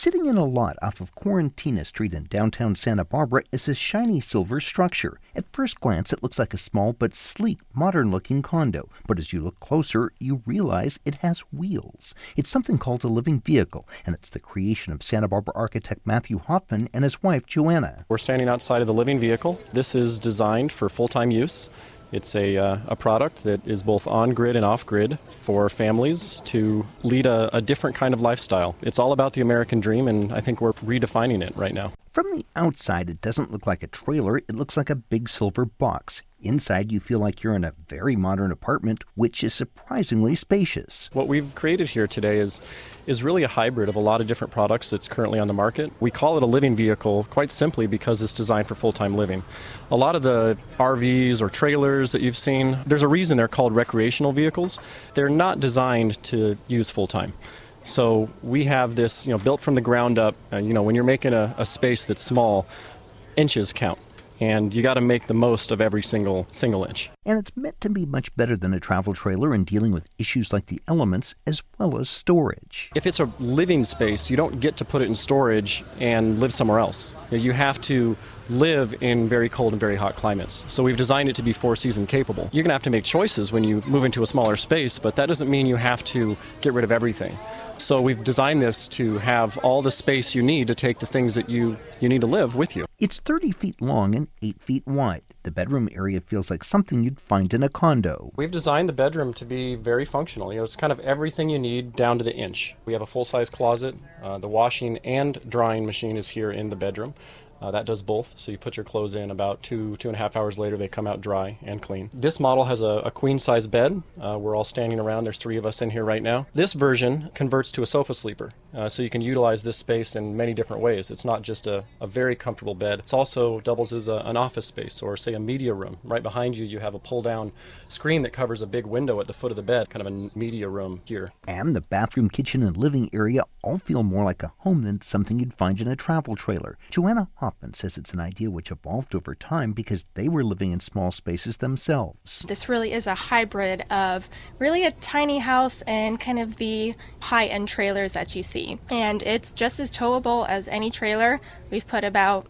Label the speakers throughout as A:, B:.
A: Sitting in a lot off of Quarantina Street in downtown Santa Barbara is a shiny silver structure. At first glance, it looks like a small but sleek, modern-looking condo. But as you look closer, you realize it has wheels. It's something called a living vehicle, and it's the creation of Santa Barbara architect Matthew Hoffman and his wife, Joanna.
B: We're standing outside of the living vehicle. This is designed for full-time use. It's a product that is both on-grid and off-grid for families to lead a different kind of lifestyle. It's all about the American dream, and I think we're redefining it right now.
A: From the outside, it doesn't look like a trailer. It looks like a big silver box. Inside, you feel like you're in a very modern apartment, which is surprisingly spacious.
B: What we've created here today is really a hybrid of a lot of different products that's currently on the market. We call it a living vehicle quite simply because it's designed for full-time living. A lot of the RVs or trailers that you've seen, there's a reason they're called recreational vehicles. They're not designed to use full-time. So we have this, built from the ground up. When you're making a space that's small, inches count. And you got to make the most of every single inch.
A: And it's meant to be much better than a travel trailer in dealing with issues like the elements as well as storage.
B: If it's a living space, you don't get to put it in storage and live somewhere else. You have to live in very cold and very hot climates. So we've designed it to be four-season capable. You're going to have to make choices when you move into a smaller space, but that doesn't mean you have to get rid of everything. So we've designed this to have all the space you need to take the things that you need to live with you.
A: It's 30 feet long and 8 feet wide. The bedroom area feels like something you'd find in a condo.
B: We've designed the bedroom to be very functional. It's kind of everything you need down to the inch. We have a full-size closet. The washing and drying machine is here in the bedroom. That does both, so you put your clothes in about 2.5 hours later, they come out dry and clean. This model has a queen-size bed. We're all standing around. There's 3 of us in here right now. This version converts to a sofa sleeper, so you can utilize this space in many different ways. It's not just a very comfortable bed. It also doubles as an office space or, say, a media room. Right behind you, you have a pull-down screen that covers a big window at the foot of the bed, kind of a media room here.
A: And the bathroom, kitchen, and living area all feel more like a home than something you'd find in a travel trailer. Joanna Hoffman says it's an idea which evolved over time because they were living in small spaces themselves.
C: This really is a hybrid of really a tiny house and kind of the high-end trailers that you see. And it's just as towable as any trailer. We've put about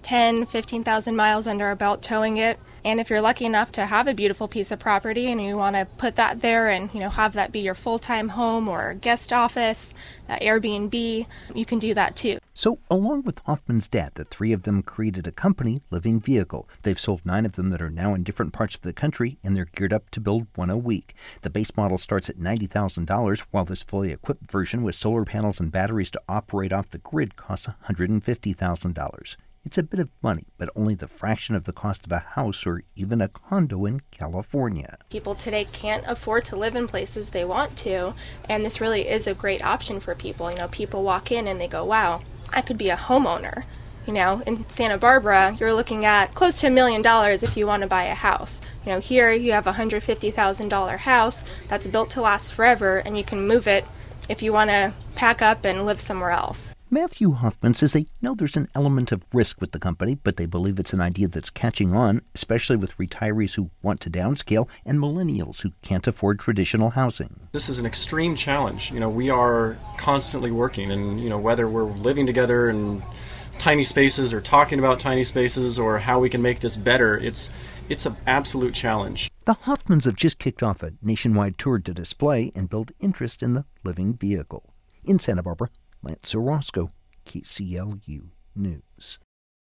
C: 15,000 miles under our belt towing it. And if you're lucky enough to have a beautiful piece of property and you want to put that there and have that be your full-time home or guest office, Airbnb, you can do that too.
A: So along with Hoffman's dad, the 3 of them created a company, Living Vehicle. They've sold 9 of them that are now in different parts of the country, and they're geared up to build 1 a week. The base model starts at $90,000, while this fully equipped version with solar panels and batteries to operate off the grid costs $150,000. It's a bit of money, but only the fraction of the cost of a house or even a condo in California.
C: People today can't afford to live in places they want to, and this really is a great option for people. People walk in and they go, wow, I could be a homeowner. In Santa Barbara, you're looking at close to $1 million if you want to buy a house. Here you have a $150,000 house that's built to last forever, and you can move it if you want to pack up and live somewhere else.
A: Matthew Hoffman says they know there's an element of risk with the company, but they believe it's an idea that's catching on, especially with retirees who want to downscale and millennials who can't afford traditional housing.
B: This is an extreme challenge. We are constantly working, and whether we're living together in tiny spaces or talking about tiny spaces or how we can make this better, it's an absolute challenge.
A: The Hoffmans have just kicked off a nationwide tour to display and build interest in the living vehicle. In Santa Barbara, Lance Orozco, KCLU News.